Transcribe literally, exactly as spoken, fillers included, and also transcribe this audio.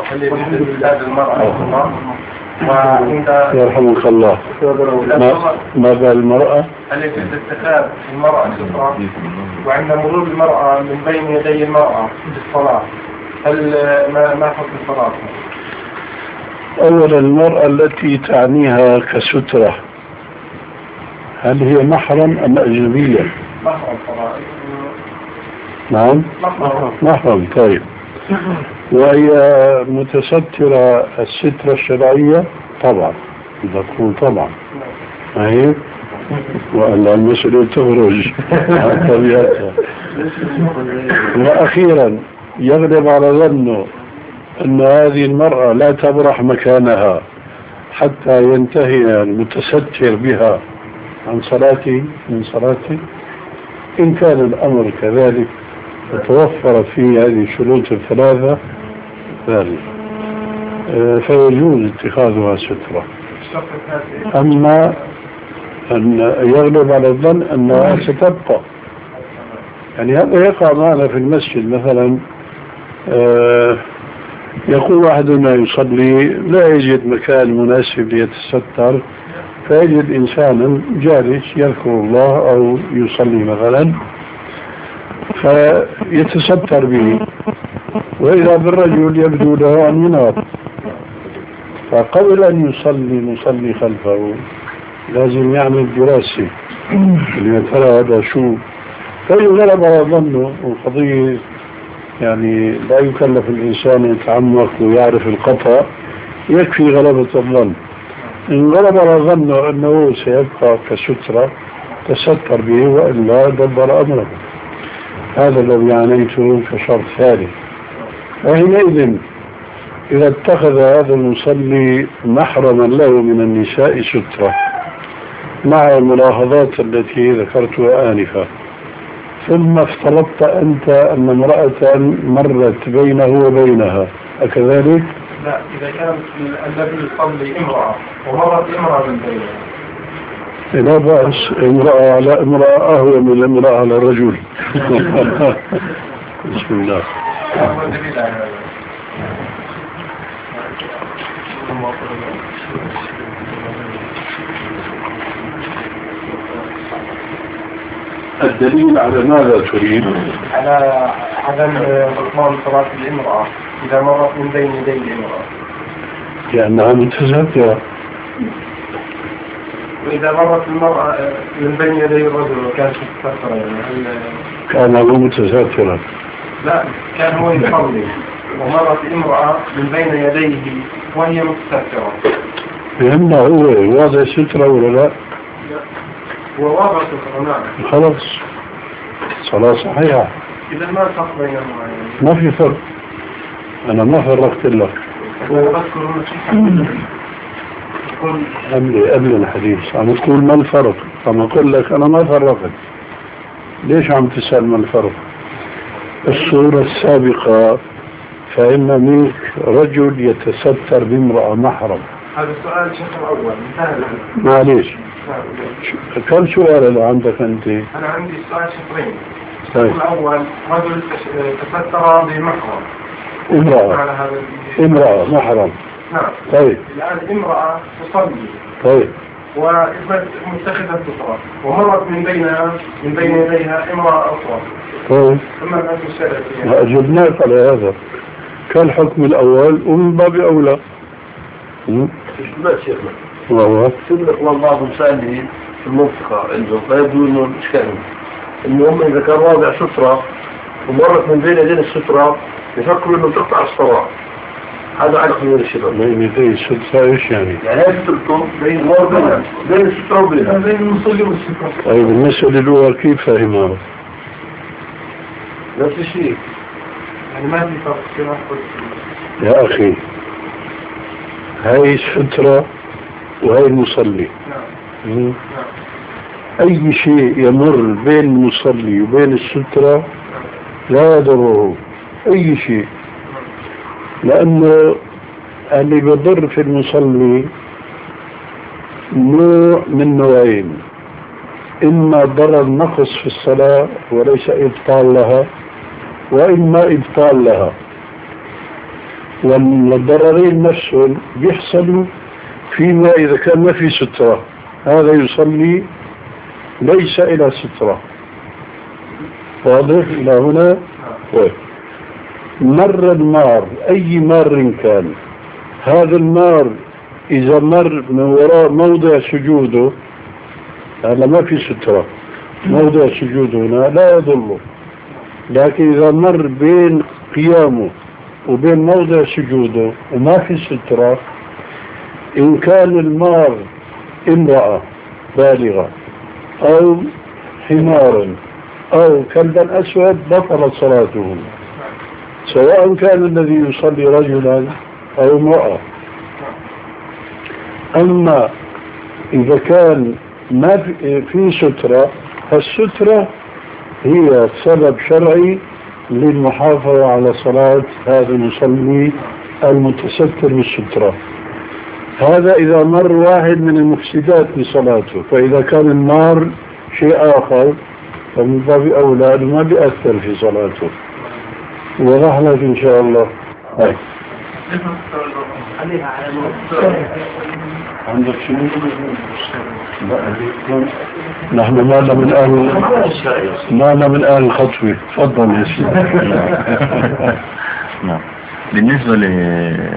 هل يجوز لهذه المرأة وعند يرحمك الله ما, ما بال المرأة هل يجوز اتخاذ المرأة سترة وعند مرور المرأة من بين يدي المرأة في الصلاة هل ما ما حكم الصلاة؟ أولا المرأة التي تعنيها كسترة هل هي محرم أم أجنبية؟ محرم طبعا. نعم محرم. محرم. طيب وهي متسترة السترة الشرعية طبعا تقول طبعا ما هي وأن المسألة تخرج عن طبيعتها. وأخيرا يغلب على ظنه أن هذه المرأة لا تبرح مكانها حتى ينتهي المتستر بها عن صلاته من صلاته. إن كان الأمر كذلك وتوفرت فيه هذه الشروط الثلاثة ذلك فيجوز اتخاذها سترة. أما أن يغلب على الظن أنها ستبقى، يعني هذا يقع معنا في المسجد مثلا يقول أحدنا يصلي لا يجد مكان مناسب ليتستر فيجد إنسانا جالس يذكر الله أو يصلي مثلا فيتستر به وإذا بالرجل يبدو له أن ينام فقبل أن يصلي مصلي خلفه لازم يعمل دراسة اللي ترى هذا شو فيغلب على ظنه القضية يعني لا يكلف الإنسان يتعمق ويعرف القطع يكفي غلبة الظن. إن غلب على ظنه أنه سيبقى كسترة تستر به وإلا دبر أمره. هذا الذي عنيته كشرط ثالث. وحينئذ إذا اتخذ هذا المصلي محرما له من النساء سترة مع الملاحظات التي ذكرتها آنفا ثم افترضت أنت أن امرأة مرت بينه وبينها أكذلك؟ لا، إذا كان الذي يصلي امرأة ومرت امرأة من بينها لا بأس، امرأة على امرأة أهوى من امرأة على الرجل. بسم الله. الدليل على ماذا تريد؟ على عدم بطلان صلاة الامرأة إذا مرت من بين يدي الامرأة لأنها متسترة. وإذا مرت المرأة من بين يدي الرجل وكانت متسترة يعني هل كان هو متسترا؟ لا، كان هو يصلي ومرت امرأة من بين يديه وهي متسترة. فهمنا هو واضع سترة ولا لا؟ هو واضع سترة نعم. خلاص صلاة صحيحة. إذا ما فرق بينهما يعني. ما في فرق، أنا ما فرقت لك. أنا بذكر النصيحة قبل قبل الحديث عم تقول ما الفرق، عم أقول لك أنا ما فرقت. ليش عم تسأل ما الفرق؟ الصورة السابقة فإن منك رجل يتستر بامرأة محرم. هذا السؤال شكل أول مثال. معليش كم سؤال اللي عندك أنت؟ أنا عندي سؤال شكرين. طيب. الأول رجل تستر بمحرم امرأة امرأة محرم. نعم. طيب. الآن امرأة تصلي. طيب. وإثبت متخذة سترة ومرت من بينها من بين يديها امرأة أخرى. طيب. ثم الناس الشرعية. أجبناك على هذا. كالحكم الأول ومن باب أولى. لا شيخنا. وهو سيدنا إخوان بعضهم سألني في المنطقة عندهم فيبدو إنه إشكال إنه هم إذا كان واضع سترة ومرت من بين يدين السترة يفكروا إنه تقطع الصلاة. هذا علق من الشباب. بين يدي السترة إيش يعني؟ يعني هذه سترتهم بين بين بين السترة وبينها. بين المصلي والسترة. طيب المسألة الأولى كيف فهمها؟ نفس الشيء. يعني ما في فرق كما قلت. يا أخي هاي السترة وهي المصلي. نعم. نعم. أي شيء يمر بين المصلي وبين السترة لا يضره أي شيء، لأنه اللي بيضر في المصلي نوع من نوعين: إما ضرر نقص في الصلاة وليس إبطال لها، وإما إبطال لها. والضررين نفسهم بيحصلوا فيما إذا كان ما في سترة، هذا يصلي ليس إلى سترة. واضح إلى هنا؟ طيب. مر النار، أي مار كان، هذا النار إذا مر من وراء موضع سجوده، هذا ما في سترة، موضع سجوده هنا لا يضره، لكن إذا مر بين قيامه وبين موضع سجوده وما في سترة، إن كان المار امرأة بالغة أو حمار أو كلبا أسود بطلت صلاته، سواء كان الذي يصلي رجلا أو امرأة. أما إذا كان ما في سترة، فالسترة هي سبب شرعي للمحافظة على صلاة هذا المصلي المتستر بالسترة. هذا إذا مر واحد من المفسدات لصلاته، فإذا كان النار شيء آخر فمن باب أولى ما بيأثر في صلاته. وضح لك إن شاء الله. هاي عندك شنو؟ نحن مالنا من أهل مالنا من أهل الخطوة. تفضل يا سيدي. نعم. بالنسبة ل